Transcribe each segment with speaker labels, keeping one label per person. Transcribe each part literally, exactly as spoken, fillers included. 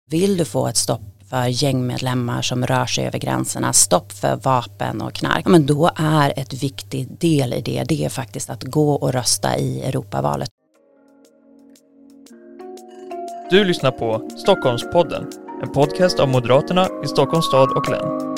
Speaker 1: Vill du få ett stopp för gängmedlemmar som rör sig över gränserna, stopp för vapen och knark, ja, men då är ett viktigt del i det, det är faktiskt att gå och rösta i Europavalet.
Speaker 2: Du lyssnar på Stockholmspodden, en podcast av Moderaterna i Stockholms stad och län.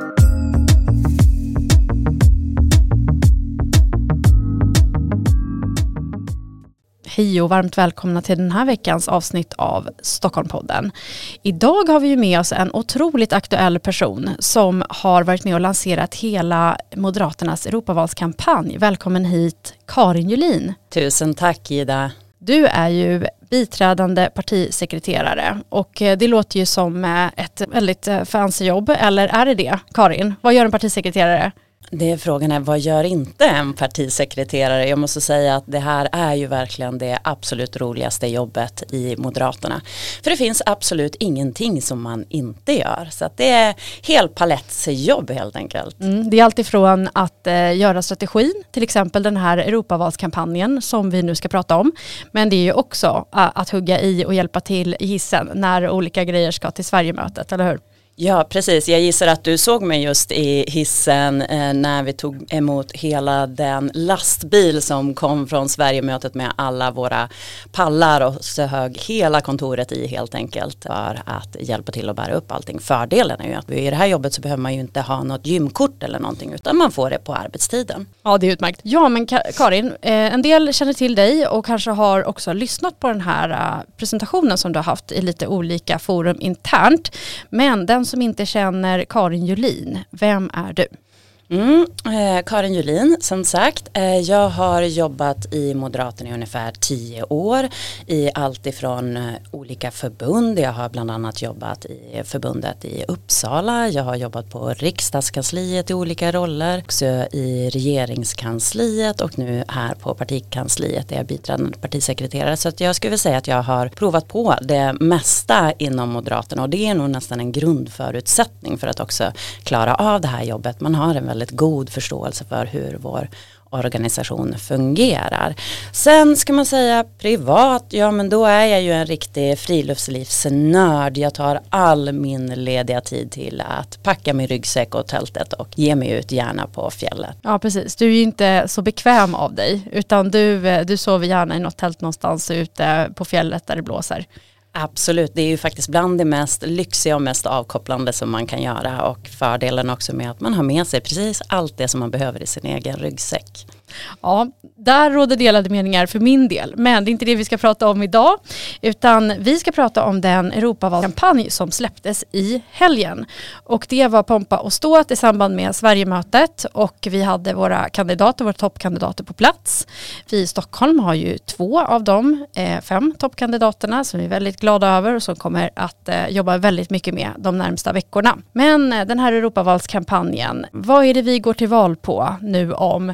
Speaker 3: Hej och varmt välkomna till den här veckans avsnitt av Stockholmpodden. Idag har vi ju med oss en otroligt aktuell person som har varit med och lanserat hela Moderaternas Europavalskampanj. Välkommen hit, Karin Julin.
Speaker 1: Tusen tack, Ida.
Speaker 3: Du är ju biträdande partisekreterare och det låter ju som ett väldigt fancy jobb, eller är det det, Karin? Vad gör en partisekreterare?
Speaker 1: Det är frågan är, vad gör inte en partisekreterare? Jag måste säga att det här är ju verkligen det absolut roligaste jobbet i Moderaterna. För det finns absolut ingenting som man inte gör. Så att det är helt palettsjobb helt enkelt.
Speaker 3: Mm, det är alltifrån att eh, göra strategin, till exempel den här Europavalskampanjen som vi nu ska prata om. Men det är ju också uh, att hugga i och hjälpa till i hissen när olika grejer ska till Sverigemötet, eller hur?
Speaker 1: Ja, precis. Jag gissar att du såg mig just i hissen eh, när vi tog emot hela den lastbil som kom från Sverigemötet med alla våra pallar och så hög hela kontoret i helt enkelt för att hjälpa till att bära upp allting. Fördelen är ju att i det här jobbet så behöver man ju inte ha något gymkort eller någonting utan man får det på arbetstiden.
Speaker 3: Ja, det är utmärkt. Ja, men Karin, eh, en del känner till dig och kanske har också lyssnat på den här uh, presentationen som du har haft i lite olika forum internt. Men den som inte känner Karin Julin, vem är du?
Speaker 1: Mm, eh, Karin Julin, som sagt. Eh, jag har jobbat i Moderaterna i ungefär tio år i allt ifrån eh, olika förbund. Jag har bland annat jobbat i förbundet i Uppsala. Jag har jobbat på riksdagskansliet i olika roller. Också i regeringskansliet och nu här på partikansliet där jag är biträdande partisekreterare. Så att jag skulle säga att jag har provat på det mesta inom Moderaterna och det är nog nästan en grundförutsättning för att också klara av det här jobbet. Man har en väldigt god förståelse för hur vår organisation fungerar. Sen ska man säga privat, ja men då är jag ju en riktig friluftslivsnörd. Jag tar all min lediga tid till att packa min ryggsäck och tältet och ge mig ut gärna på fjället.
Speaker 3: Ja, precis. Du är ju inte så bekväm av dig utan du, du sover gärna i något tält någonstans ute på fjället där det blåser.
Speaker 1: Absolut, det är ju faktiskt bland det mest lyxiga och mest avkopplande som man kan göra och fördelen också med att man har med sig precis allt det som man behöver i sin egen ryggsäck.
Speaker 3: Ja, där råder delade meningar för min del, men det är inte det vi ska prata om idag utan vi ska prata om den Europavalskampanj som släpptes i helgen och det var pompa och ståt i samband med Sverigemötet och vi hade våra kandidater, våra toppkandidater på plats. Vi i Stockholm har ju två av de eh, fem toppkandidaterna som vi är väldigt glada över och som kommer att eh, jobba väldigt mycket med de närmsta veckorna. Men eh, den här Europavalskampanjen, vad är det vi går till val på nu om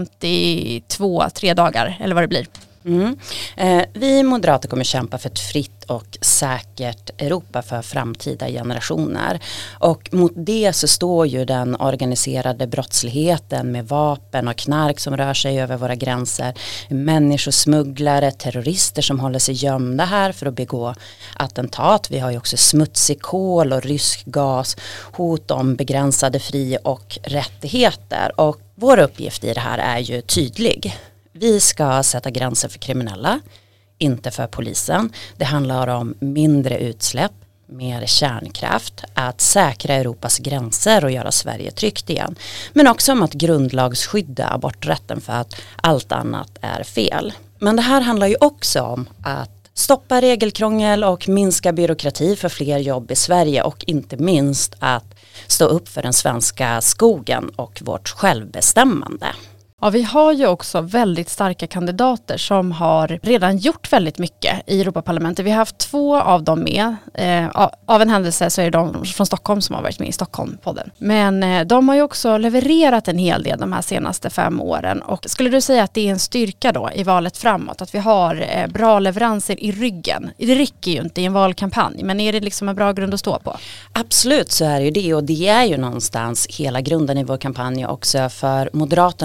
Speaker 3: femtiotvå, tre dagar eller vad det blir?
Speaker 1: Mm. Eh, vi moderater kommer kämpa för ett fritt och säkert Europa för framtida generationer. Och mot det så står ju den organiserade brottsligheten med vapen och knark som rör sig över våra gränser. Människosmugglare, terrorister som håller sig gömda här för att begå attentat. Vi har ju också smutsig kol och rysk gas, hot om begränsade fri- och rättigheter. Och vår uppgift i det här är ju tydlig. Vi ska sätta gränser för kriminella, inte för polisen. Det handlar om mindre utsläpp, mer kärnkraft, att säkra Europas gränser och göra Sverige tryggt igen. Men också om att grundlagsskydda aborträtten för att allt annat är fel. Men det här handlar ju också om att stoppa regelkrångel och minska byråkrati för fler jobb i Sverige och inte minst att stå upp för den svenska skogen och vårt självbestämmande.
Speaker 3: Ja, vi har ju också väldigt starka kandidater som har redan gjort väldigt mycket i Europaparlamentet. Vi har haft två av dem med. Eh, av en händelse så är det de från Stockholm som har varit med i Stockholmpodden. Men eh, de har ju också levererat en hel del de här senaste fem åren. Och skulle du säga att det är en styrka då i valet framåt? Att vi har eh, bra leveranser i ryggen? Det räcker ju inte i en valkampanj, men är det liksom en bra grund att stå på?
Speaker 1: Absolut, så är det ju det. Och det är ju någonstans hela grunden i vår kampanj också. För Moderaterna är ju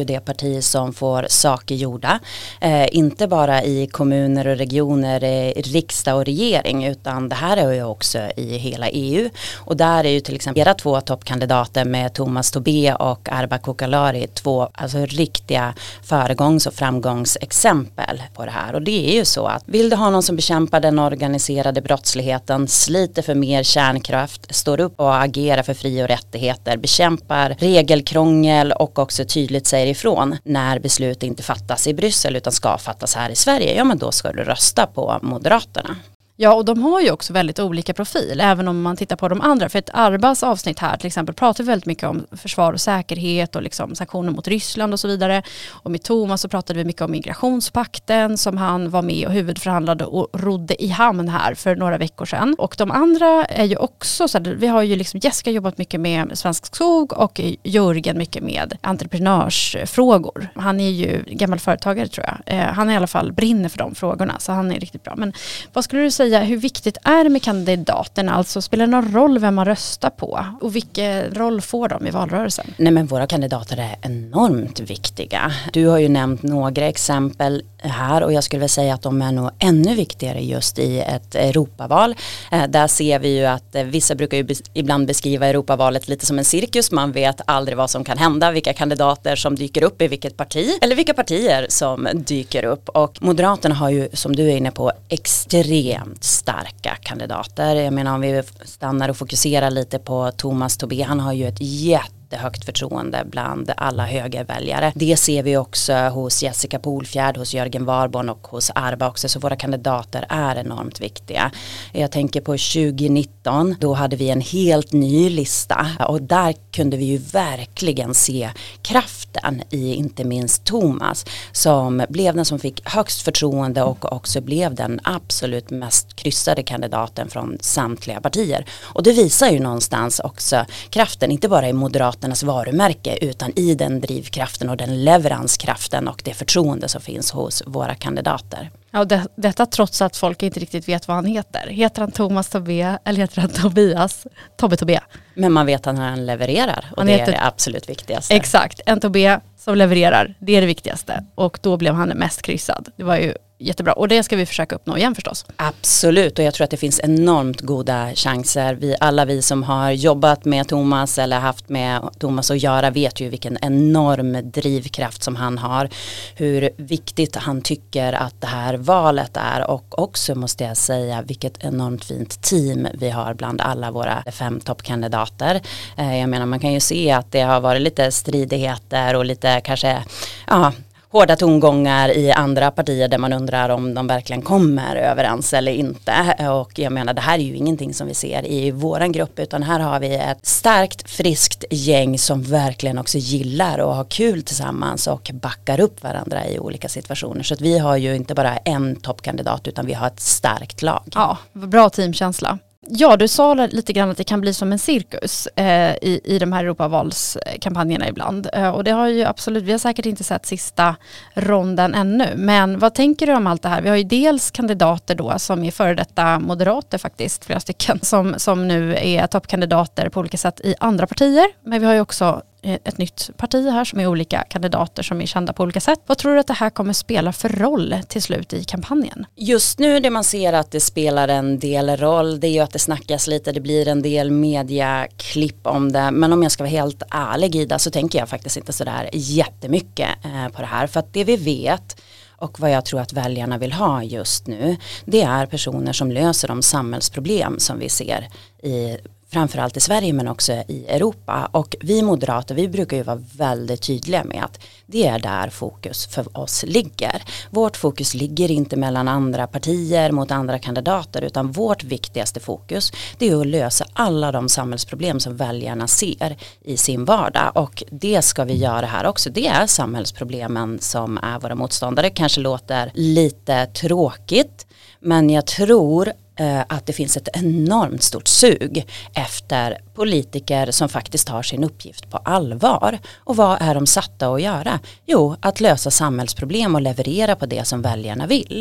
Speaker 1: ju det parti som får saker gjorda. Eh, inte bara i kommuner och regioner, eh, riksdag och regering, utan det här är ju också i hela E U. Och där är ju till exempel era två toppkandidater med Thomas Tobé och Arba Kokalari två alltså riktiga föregångs- och framgångsexempel på det här. Och det är ju så att vill du ha någon som bekämpar den organiserade brottsligheten, sliter för mer kärnkraft, står upp och agerar för fri- och rättigheter, bekämpar regelkrångel och också tydligt säger ifrån när beslut inte fattas i Bryssel utan ska fattas här i Sverige, ja men då ska du rösta på Moderaterna.
Speaker 3: Ja, och de har ju också väldigt olika profil, även om man tittar på de andra. För ett Arbas avsnitt här till exempel pratar väldigt mycket om försvar och säkerhet och liksom sanktioner mot Ryssland och så vidare. Och med Thomas så pratade vi mycket om migrationspakten som han var med och huvudförhandlade och rodde i hamn här för några veckor sedan. Och de andra är ju också, så här, vi har ju liksom Jessica jobbat mycket med Svensk Skog och Jörgen mycket med entreprenörsfrågor. Han är ju gammal företagare tror jag. Eh, han i alla fall brinner för de frågorna, så han är riktigt bra. Men vad skulle du säga? Hur viktigt är det med kandidaterna? Alltså spelar det någon roll vem man röstar på? Och vilken roll får de i valrörelsen?
Speaker 1: Nej, men våra kandidater är enormt viktiga. Du har ju nämnt några exempel här och jag skulle väl säga att de är nog ännu viktigare just i ett Europaval. Eh, där ser vi ju att eh, vissa brukar ju bes- ibland beskriva Europavalet lite som en cirkus. Man vet aldrig vad som kan hända, vilka kandidater som dyker upp i vilket parti eller vilka partier som dyker upp. Och Moderaterna har ju, som du är inne på, extremt starka kandidater. Jag menar om vi stannar och fokuserar lite på Thomas Tobé, han har ju ett jättehögt förtroende bland alla högerväljare. Det ser vi också hos Jessica Polfjärd, hos Jörgen Warborn och hos Arba också, så våra kandidater är enormt viktiga. Jag tänker på tjugo nitton, då hade vi en helt ny lista och där kunde vi ju verkligen se kraften i inte minst Thomas som blev den som fick högst förtroende och också blev den absolut mest kryssade kandidaten från samtliga partier. Och det visar ju någonstans också kraften, inte bara i Moderaternas varumärke utan i den drivkraften och den leveranskraften och det förtroende som finns hos våra kandidater.
Speaker 3: Ja, det, detta trots att folk inte riktigt vet vad han heter. Heter han Thomas Tobé eller heter han Tobias? Tobbe Tobé.
Speaker 1: Men man vet att han levererar och
Speaker 3: Han
Speaker 1: det
Speaker 3: heter-
Speaker 1: är det absolut viktigaste.
Speaker 3: Exakt, en Tobé som levererar. Det är det viktigaste. Och då blev han mest kryssad. Det var ju jättebra. Och det ska vi försöka uppnå igen förstås.
Speaker 1: Absolut, och jag tror att det finns enormt goda chanser. Vi, alla vi som har jobbat med Thomas eller haft med Thomas att göra vet ju vilken enorm drivkraft som han har. Hur viktigt han tycker att det här valet är och också måste jag säga vilket enormt fint team vi har bland alla våra fem toppkandidater. Eh, jag menar man kan ju se att det har varit lite stridigheter och lite kanske ja hårda tongångar i andra partier där man undrar om de verkligen kommer överens eller inte. Och jag menar det här är ju ingenting som vi ser i våran grupp utan här har vi ett starkt, friskt gäng som verkligen också gillar och har kul tillsammans och backar upp varandra i olika situationer. Så att vi har ju inte bara en toppkandidat utan vi har ett starkt lag.
Speaker 3: Ja, bra teamkänsla. Ja, du sa lite grann att det kan bli som en cirkus eh, i, i de här Europavalskampanjerna ibland. Eh, och det har ju absolut, vi har säkert inte sett sista ronden ännu. Men vad tänker du om allt det här? Vi har ju dels kandidater då som är före detta moderater faktiskt, flera stycken, som, som nu är toppkandidater på olika sätt i andra partier. Men vi har ju också ett nytt parti här som är olika kandidater som är kända på olika sätt. Vad tror du att det här kommer spela för roll till slut i kampanjen?
Speaker 1: Just nu det man ser att det spelar en del roll det är ju att det snackas lite, det blir en del mediaklipp om det. Men om jag ska vara helt ärlig Ida så tänker jag faktiskt inte sådär jättemycket eh, på det här. För att det vi vet och vad jag tror att väljarna vill ha just nu det är personer som löser de samhällsproblem som vi ser i framförallt i Sverige men också i Europa. Och vi moderater, vi brukar ju vara väldigt tydliga med att det är där fokus för oss ligger. Vårt fokus ligger inte mellan andra partier mot andra kandidater utan vårt viktigaste fokus det är att lösa alla de samhällsproblem som väljarna ser i sin vardag. Och det ska vi göra här också. Det är samhällsproblemen som är våra motståndare. Kanske låter lite tråkigt men jag tror att det finns ett enormt stort sug efter politiker som faktiskt tar sin uppgift på allvar. Och vad är de satta att göra? Jo, att lösa samhällsproblem och leverera på det som väljarna vill.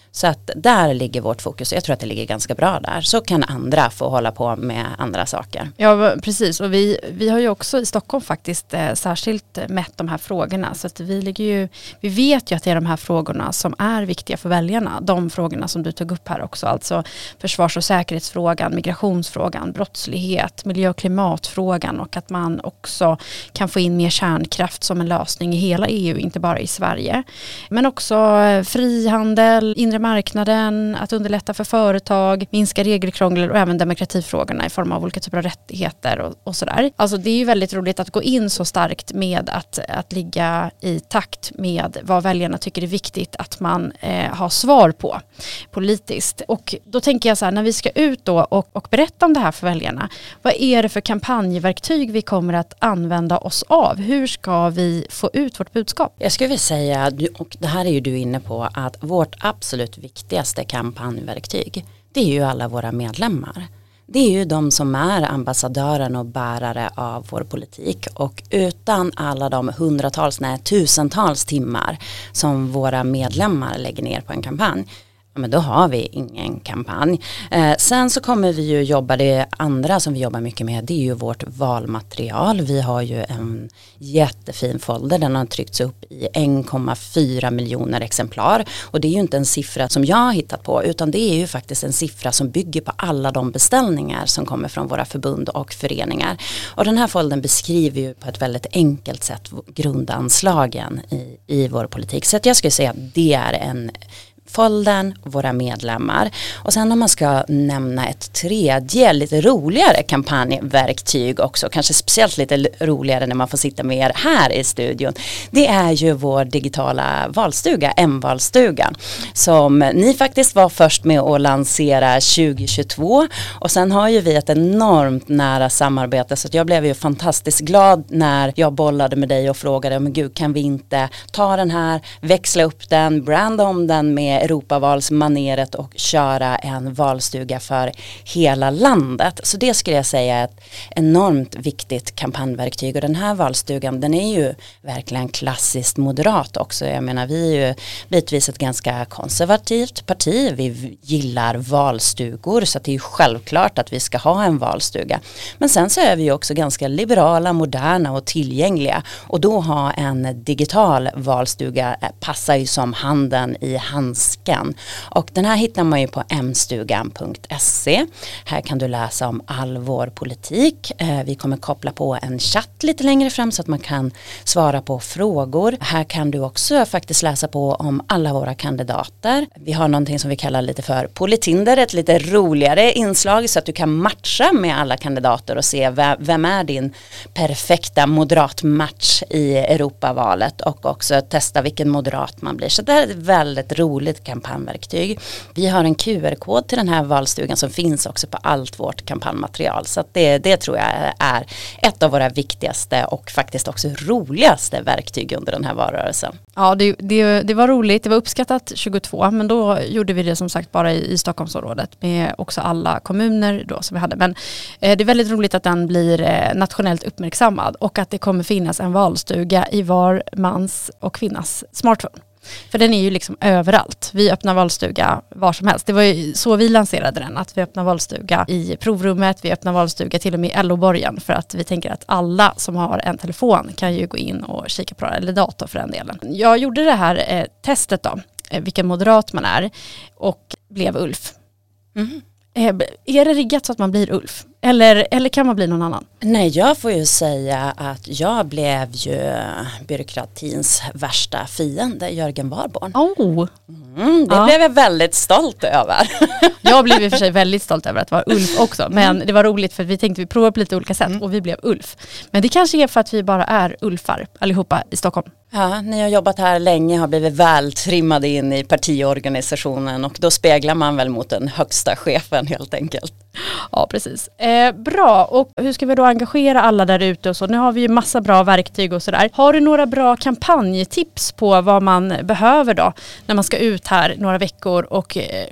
Speaker 1: Så att där ligger vårt fokus. Jag tror att det ligger ganska bra där. Så kan andra få hålla på med andra saker.
Speaker 3: Ja, precis. Och vi, vi har ju också i Stockholm faktiskt eh, särskilt mätt de här frågorna. Så att vi, ligger ju, vi vet ju att det är de här frågorna som är viktiga för väljarna. De frågorna som du tog upp här också. Alltså försvars- och säkerhetsfrågan, migrationsfrågan, brottslighet, miljö- och klimatfrågan. Och att man också kan få in mer kärnkraft som en lösning i hela E U, inte bara i Sverige. Men också frihandel, inre marknaden, att underlätta för företag, minska regelkrångel och även demokratifrågorna i form av olika typer av rättigheter och, och sådär. Alltså det är ju väldigt roligt att gå in så starkt med att, att ligga i takt med vad väljarna tycker är viktigt att man eh, har svar på politiskt. Och då tänker jag så här, när vi ska ut då och, och berätta om det här för väljarna, vad är det för kampanjverktyg vi kommer att använda oss av? Hur ska vi få ut vårt budskap?
Speaker 1: Jag skulle vilja säga, och det här är ju du inne på, att vårt absolut viktigaste kampanjverktyg, det är ju alla våra medlemmar. Det är ju de som är ambassadören och bärare av vår politik, och utan alla de hundratals, nej tusentals timmar som våra medlemmar lägger ner på en kampanj, men då har vi ingen kampanj. Eh, sen så kommer vi ju jobba, det andra som vi jobbar mycket med, det är ju vårt valmaterial. Vi har ju en jättefin folder, den har tryckts upp i en komma fyra miljoner exemplar, och det är ju inte en siffra som jag har hittat på, utan det är ju faktiskt en siffra som bygger på alla de beställningar som kommer från våra förbund och föreningar. Och den här foldern beskriver ju på ett väldigt enkelt sätt grundanslagen i, i vår politik. Så att jag skulle säga att det är en foldern, våra medlemmar. Och sen om man ska nämna ett tredje lite roligare kampanjverktyg också, kanske speciellt lite roligare när man får sitta med er här i studion, det är ju vår digitala valstuga, M-valstugan, som ni faktiskt var först med att lansera tjugo tjugotvå, och sen har ju vi ett enormt nära samarbete, så att jag blev ju fantastiskt glad när jag bollade med dig och frågade, men gud, kan vi inte ta den här, växla upp den, branda om den med Europavalsmaneret och köra en valstuga för hela landet. Så det skulle jag säga är ett enormt viktigt kampanjverktyg, och den här valstugan, den är ju verkligen klassiskt moderat också. Jag menar, vi är ju bitvis ett ganska konservativt parti, vi gillar valstugor, så att det är ju självklart att vi ska ha en valstuga. Men sen så är vi ju också ganska liberala, moderna och tillgängliga, och då ha en digital valstuga passar ju som handen i handsken. Och den här hittar man ju på m stugan punkt se. Här kan du läsa om all vår politik. Vi kommer koppla på en chatt lite längre fram så att man kan svara på frågor. Här kan du också faktiskt läsa på om alla våra kandidater. Vi har någonting som vi kallar lite för Politinder, ett lite roligare inslag så att du kan matcha med alla kandidater och se vem är din perfekta moderat match i Europavalet, och också testa vilken moderat man blir. Så det här är ett väldigt roligt kampanjverktyg. Vi har en Q R-kod till den här valstugan som finns också på allt vårt kampanjmaterial. Så att det, det tror jag är ett av våra viktigaste och faktiskt också roligaste verktyg under den här valrörelsen.
Speaker 3: Ja, det, det, det var roligt. Det var uppskattat tjugotvå, men då gjorde vi det som sagt bara i, i Stockholmsområdet med också alla kommuner då som vi hade. Men eh, det är väldigt roligt att den blir eh, nationellt uppmärksammad, och att det kommer finnas en valstuga i var mans och kvinnas smartphone. För den är ju liksom överallt. Vi öppnar valstuga var som helst. Det var ju så vi lanserade den. Att vi öppnar valstuga i provrummet. Vi öppnar valstuga till och med i L O-borgen. För att vi tänker att alla som har en telefon kan ju gå in och kika på det. Eller dator för den delen. Jag gjorde det här eh, testet då. Eh, vilken moderat man är. Och blev Ulf. Mm. Eh, är det riggat så att man blir Ulf? Eller, eller kan man bli någon annan?
Speaker 1: Nej, jag får ju säga att jag blev ju byråkratins värsta fiende, Jörgen Warborn.
Speaker 3: Oh.
Speaker 1: Mm, det ja. blev jag väldigt stolt över.
Speaker 3: Jag blev i och för sig väldigt stolt över att vara Ulf också. Men mm. det var roligt för att vi tänkte vi provar på lite olika sätt mm. och vi blev Ulf. Men det kanske är för att vi bara är Ulfar allihopa i Stockholm.
Speaker 1: Ja, ni har jobbat här länge, har blivit väl trimmade in i partiorganisationen, och då speglar man väl mot den högsta chefen helt enkelt.
Speaker 3: Ja, precis. Eh, bra, och hur ska vi då engagera alla där ute och så? Nu har vi ju massa bra verktyg och sådär. Har du några bra kampanjtips på vad man behöver då när man ska ut här några veckor och eh, kötta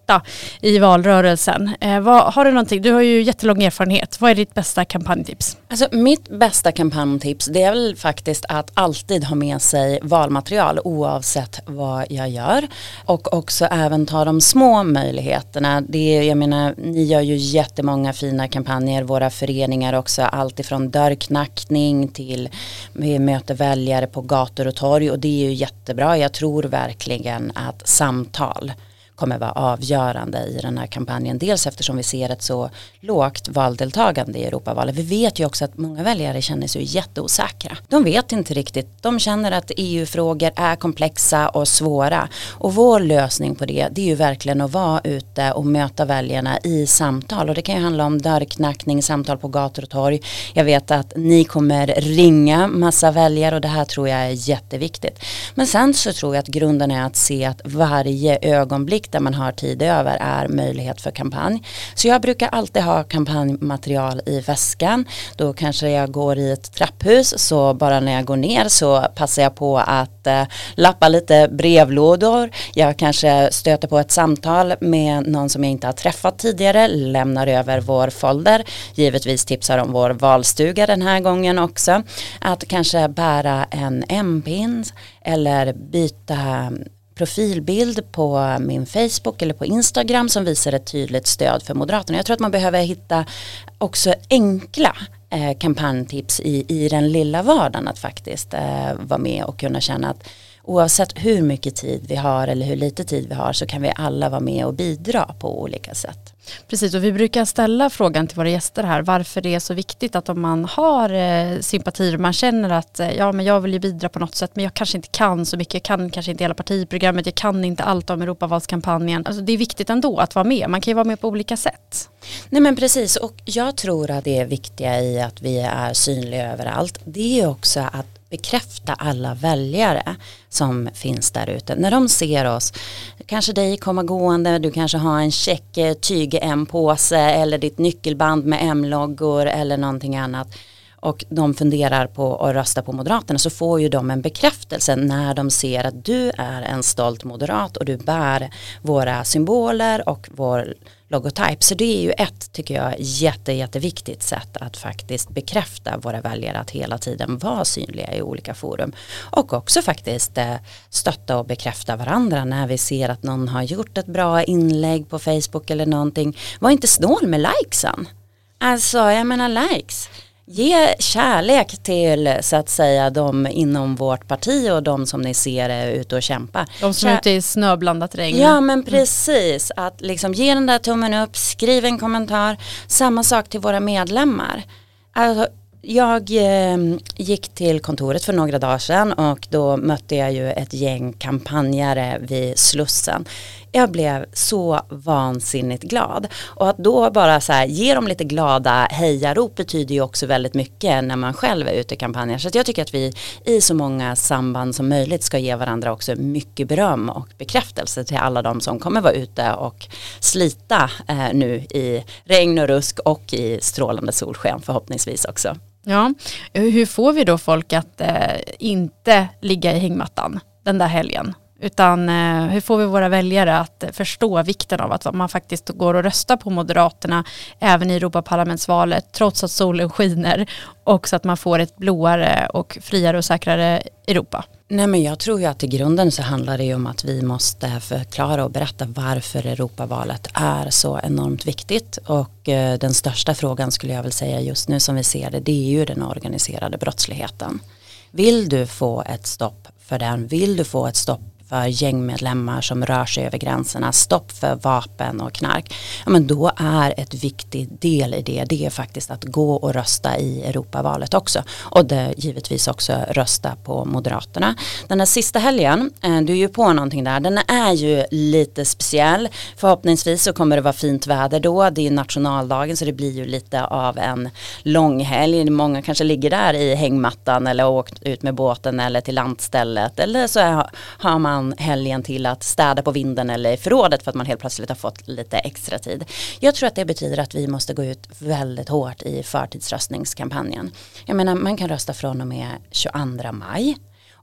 Speaker 3: borta i valrörelsen. Eh, vad, har du någonting? Du har ju jättelång erfarenhet. Vad är ditt bästa kampanjtips?
Speaker 1: Alltså, mitt bästa kampanjtips, det är väl faktiskt att alltid ha med sig valmaterial oavsett vad jag gör. Och också även ta de små möjligheterna. Det är, jag menar, ni gör ju jättemånga fina kampanjer. Våra föreningar också. Allt ifrån dörrknackning till vi möter väljare på gator och torg. Och det är ju jättebra. Jag tror verkligen att samtal kommer vara avgörande i den här kampanjen. Dels eftersom vi ser ett så lågt valdeltagande i Europavalet. Vi vet ju också att många väljare känner sig jätteosäkra. De vet inte riktigt. De känner att E U-frågor är komplexa och svåra. Och vår lösning på det, det är ju verkligen att vara ute och möta väljarna i samtal. Och det kan ju handla om dörrknackning, samtal på gator och torg. Jag vet att ni kommer ringa massa väljare och det här tror jag är jätteviktigt. Men sen så tror jag att grunden är att se att varje ögonblick där man har tid över är möjlighet för kampanj. Så jag brukar alltid ha kampanjmaterial i väskan. Då kanske jag går i ett trapphus, så bara när jag går ner så passar jag på att eh, lappa lite brevlådor. Jag kanske stöter på ett samtal med någon som jag inte har träffat tidigare, lämnar över vår folder. Givetvis tipsar om vår valstuga den här gången också. Att kanske bära en M-pin eller byta profilbild på min Facebook eller på Instagram som visar ett tydligt stöd för Moderaterna. Jag tror att man behöver hitta också enkla eh, kampanjtips i, i den lilla vardagen att faktiskt eh, vara med och kunna känna att oavsett hur mycket tid vi har eller hur lite tid vi har så kan vi alla vara med och bidra på olika sätt.
Speaker 3: Precis, och vi brukar ställa frågan till våra gäster här varför det är så viktigt att om man har eh, sympatier, man känner att eh, ja, men jag vill ju bidra på något sätt men jag kanske inte kan så mycket, jag kan kanske inte hela partiprogrammet, jag kan inte allt om Europavalskampanjen. Alltså det är viktigt ändå att vara med, man kan ju vara med på olika sätt.
Speaker 1: Nej men precis, och jag tror att det är viktiga i att vi är synliga överallt. Det är också att bekräfta alla väljare som finns där ute. När de ser oss, kanske dig komma gående, du kanske har en check tyg-M-påse eller ditt nyckelband med M-loggor eller någonting annat och de funderar på att rösta på Moderaterna, så får ju de en bekräftelse när de ser att du är en stolt moderat och du bär våra symboler och vår logotyp. Så det är ju ett, tycker jag, jätte, jätteviktigt sätt att faktiskt bekräfta våra väljare att hela tiden vara synliga i olika forum. Och också faktiskt eh, stötta och bekräfta varandra när vi ser att någon har gjort ett bra inlägg på Facebook eller någonting. Var inte snål med likesen. Alltså, jag menar likes. Ge kärlek till så att säga de inom vårt parti och de som ni ser är ute och kämpa.
Speaker 3: De som är ute i snöblandat regn.
Speaker 1: Ja men precis, att liksom ge den där tummen upp, skriv en kommentar. Samma sak till våra medlemmar. Alltså, jag eh, gick till kontoret för några dagar sedan och då mötte jag ju ett gäng kampanjare vid Slussen. Jag blev så vansinnigt glad. Och att då bara så här, ge dem lite glada hejarop betyder ju också väldigt mycket när man själv är ute i kampanjer. Så att jag tycker att vi i så många samband som möjligt ska ge varandra också mycket beröm och bekräftelse till alla de som kommer vara ute och slita eh, nu i regn och rusk och i strålande solsken förhoppningsvis också.
Speaker 3: Ja, hur får vi då folk att eh, inte ligga i hängmattan den där helgen? Utan eh, hur får vi våra väljare att förstå vikten av att man faktiskt går och röstar på Moderaterna även i Europaparlamentsvalet trots att solen skiner och så att man får ett blåare och friare och säkrare Europa?
Speaker 1: Nej men jag tror ju att i grunden så handlar det ju om att vi måste förklara och berätta varför Europavalet är så enormt viktigt och eh, den största frågan skulle jag väl säga just nu som vi ser det, det är ju den organiserade brottsligheten. Vill du få ett stopp för den? Vill du få ett stopp för gängmedlemmar som rör sig över gränserna, stopp för vapen och knark, ja, men då är ett viktigt del i det, det är faktiskt att gå och rösta i Europavalet också. Och det givetvis också rösta på Moderaterna. Den här sista helgen, du är ju på någonting där, den är ju lite speciell. Förhoppningsvis så kommer det vara fint väder då, det är nationaldagen så det blir ju lite av en lång helg. Många kanske ligger där i hängmattan eller åkt ut med båten eller till landstället eller så har man helgen till att städa på vinden eller i förrådet för att man helt plötsligt har fått lite extra tid. Jag tror att det betyder att vi måste gå ut väldigt hårt i förtidsröstningskampanjen. Jag menar, man kan rösta från och med tjugoandra maj.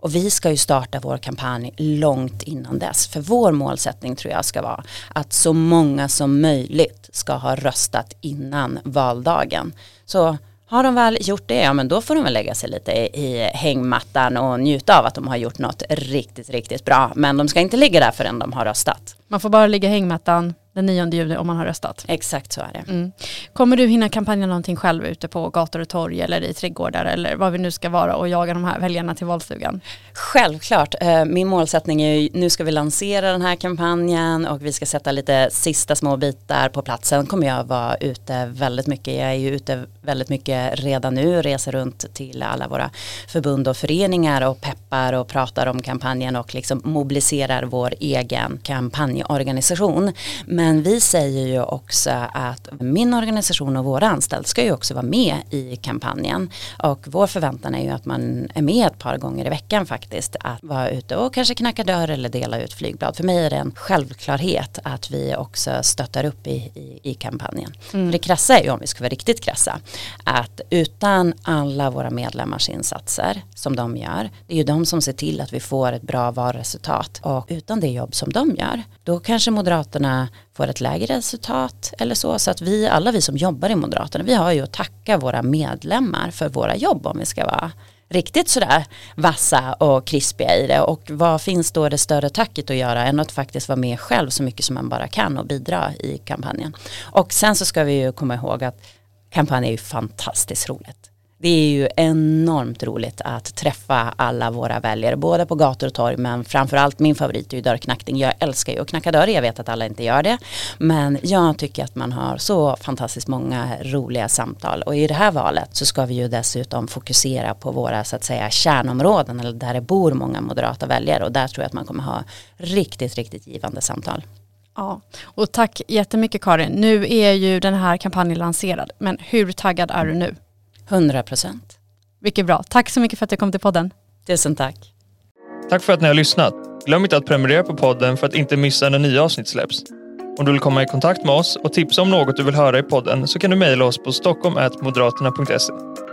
Speaker 1: Och vi ska ju starta vår kampanj långt innan dess. För vår målsättning tror jag ska vara att så många som möjligt ska ha röstat innan valdagen. Så har de väl gjort det, ja men då får de väl lägga sig lite i hängmattan och njuta av att de har gjort något riktigt, riktigt bra. Men de ska inte ligga där förrän de har röstat.
Speaker 3: Man får bara ligga i hängmattan den nionde juni om man har röstat.
Speaker 1: Exakt så är det.
Speaker 3: Mm. Kommer du hinna kampanja någonting själv ute på gator och torg eller i trädgårdar eller vad vi nu ska vara och jaga de här väljarna till valstugan?
Speaker 1: Självklart. Min målsättning är ju, nu ska vi lansera den här kampanjen och vi ska sätta lite sista små bitar på platsen. Kommer jag vara ute väldigt mycket. Jag är ju ute väldigt mycket redan nu, reser runt till alla våra förbund och föreningar och peppar och pratar om kampanjen och liksom mobiliserar vår egen kampanjorganisation. Men vi säger ju också att min organisation och våra anställda ska ju också vara med i kampanjen. Och vår förväntan är ju att man är med ett par gånger i veckan faktiskt. Att vara ute och kanske knacka dörr eller dela ut flygblad. För mig är det en självklarhet att vi också stöttar upp i, i, i kampanjen. Mm. För det krassa är ju, om vi ska vara riktigt krassa, att utan alla våra medlemmars insatser som de gör, det är ju de som ser till att vi får ett bra valresultat. Och utan det jobb som de gör, då kanske Moderaterna får ett lägre resultat eller så. Så att vi, alla vi som jobbar i Moderaterna, vi har ju att tacka våra medlemmar för våra jobb om vi ska vara riktigt sådär vassa och krispiga i det. Och vad finns då det större tacket att göra än att faktiskt vara med själv så mycket som man bara kan och bidra i kampanjen. Och sen så ska vi ju komma ihåg att kampanjen är ju fantastiskt roligt. Det är ju enormt roligt att träffa alla våra väljare, både på gator och torg, men framförallt min favorit är ju dörrknackning. Jag älskar ju att knacka dörr, jag vet att alla inte gör det, men jag tycker att man har så fantastiskt många roliga samtal. Och i det här valet så ska vi ju dessutom fokusera på våra så att säga kärnområden, eller där det bor många moderata väljare, och där tror jag att man kommer ha riktigt, riktigt givande samtal.
Speaker 3: Ja, och tack jättemycket Karin. Nu är ju den här kampanjen lanserad, men hur taggad är du nu?
Speaker 1: hundra procent.
Speaker 3: Vilket bra. Tack så mycket för att du kom till podden.
Speaker 1: Tusen tack.
Speaker 2: Tack för att ni har lyssnat. Glöm inte att prenumerera på podden för att inte missa när nya avsnitt släpps. Om du vill komma i kontakt med oss och tipsa om något du vill höra i podden så kan du mejla oss på stockholm at moderaterna punkt se.